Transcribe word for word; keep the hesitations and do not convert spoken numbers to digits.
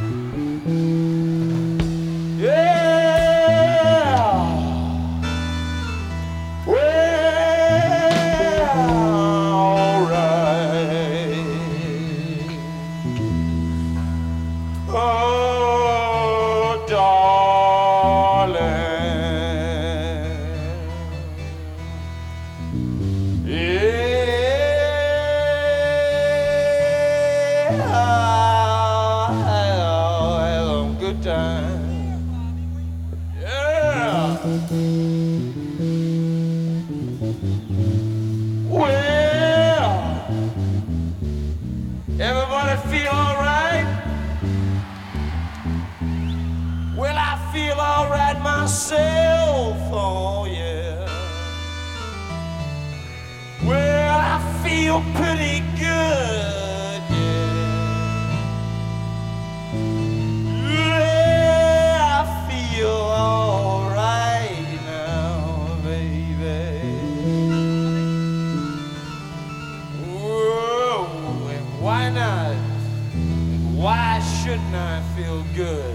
Everybody feel all right? Well, I feel all right myself, oh yeah. Well, I feel pretty good, yeah. Yeah, I feel all right now, baby. Whoa, and why not? Why shouldn't I feel good?